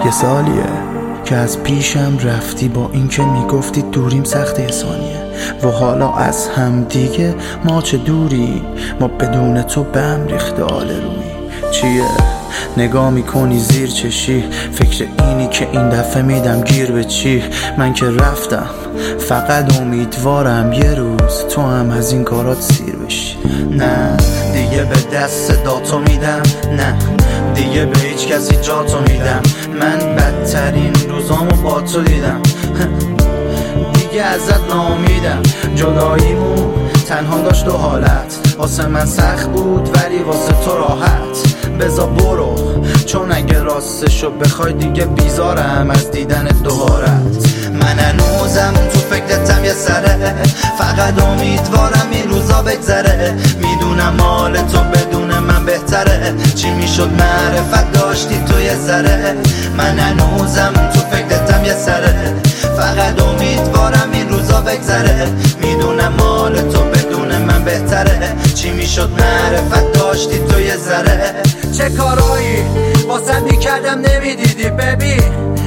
یه سالیه که از پیشم رفتی، با اینکه میگفتی دوریم سخت ثانیه و حالا از هم دیگه ما چه دوری، ما بدون تو به هم ریخته آل روی. چیه نگاه میکنی زیر چشی، فکر اینی که این دفعه میدم گیر به چی؟ من که رفتم فقط امیدوارم یه روز تو هم از این کارات سیر بشی. نه دیگه به دست داتو میدم، نه دیگه به هیچ کسی جاتو میدم. من بدترین روزامو با تو دیدم، دیگه ازت ناامیدم. جداییمون تنها داشت دو حالت، واسه من سخت بود ولی واسه تو راحت. بذار برو چون اگه راستشو بخوای دیگه بیزارم از دیدن دوبارت. من هنوزم تو فکرتم یه سره، فقط امیدوارم این روزا بگذره. میدونم مال تو بدون من بهتره، چی میشد معرفت داشتی تو یه ذره. من هنوزم تو فکرتم یه سره، فقط امیدوارم این روزا بگذره. میدونم مال تو بدون من بهتره، چی میشد معرفت داشتی تو یه ذره. چه کارایی واسه میکردم نمیدیدی ببین،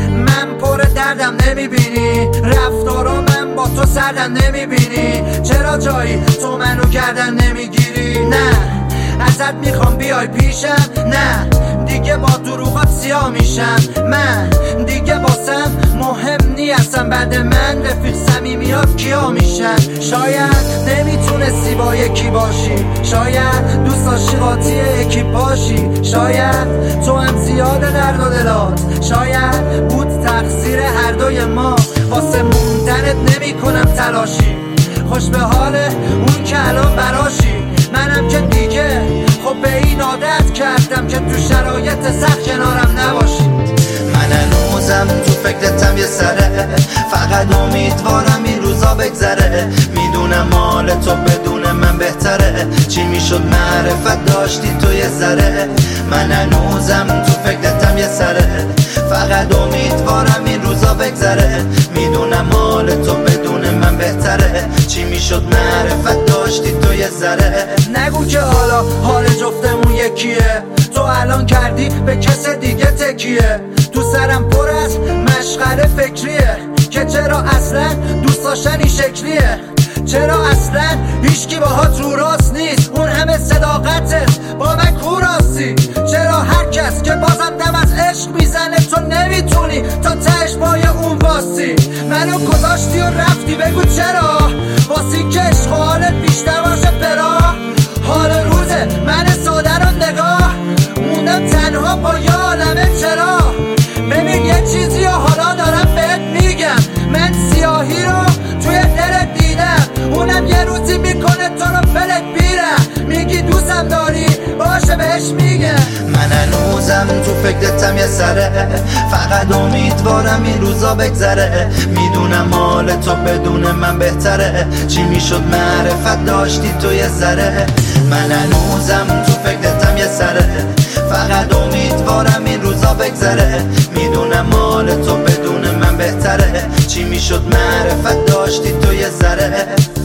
من پر دردم نمیبینی، رفتارا من با تو سردم نمیبینی. چرا جایی تو منو گردن نمیگیری؟ نه ازت میخوام بیای پیشم، نه دیگه با دروغات سیاه میشم. من دیگه واسم مهم نیستم، بعد من رفیق صمیمیات کیا میشن. شاید نمیتونستی با یکی باشی، شاید دوست داشتی قاطی یکی پاشی، شاید تو هم زیاده درد و دلات، شاید بود تقصیر هر دوی ما. واسه موندنت نمی کنم تلاشی، خوش به حال اون که الان براشی. منم که دیگه خب به این عادت کردم که تو شرایط سخت کنارم نباشی. من هنوزم تو فکرتم یه سره، فقط امیدوارم این روزا بگذره. میدونم مال تو بدون من بهتره، چی میشد معرفت داشتی تو یه ذره. من هنوزم تو فکرتم یه سره، فقط امیدوارم این روزا بگذره. میدونم مال تو بدون من بهتره، چی میشد معرفت داشتی تو یه ذره. نگو که حالا حال جفتمون یکیه، تو الان کردی به کس دیگه تکیه. تو سرم پر از مشغله فکریه که چرا اصلا دوست داشتن این شکلیه، چرا اصلا هیچکی باهات رو راست نیست، اون همه صداقتت با من کو راستی. چرا هر کس که بازم دم از عشق میزنه تو نمیتونی تا تهش پای اون واسی. منو گذاشتی و رفتی بگو چرا، واسی که عشق و حالت بیشتر باشه پرا. حال روزه من ساده رو نگاه موندم تنها با یه عالمه چرا. ببین یه چیزی و حالا دارم بهت میگم، من سیاهی رو توی دلت دیدم، اونم یه روزی میکنه تو رو فلت بیرم. میگی دوستم داری باشه بهش میگم. من هنوزم تو فکرتم یه سره، فقط امیدوارم این روزا بگذره. میدونم مال تو بدون من بهتره، چی میشد معرفت داشتی تو یه ذره. من هنوزم تو فکرتم یه سره، فقط امیدوارم این روزا بگذره. میدونم مال تو بدون من بهتره، چی میشد معرفت داشتی تو یه ذره.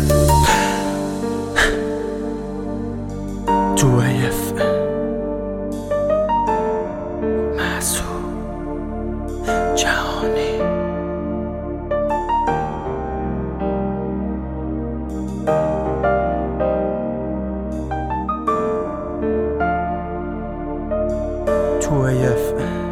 تو ایف محسوب جهانی. تو ایف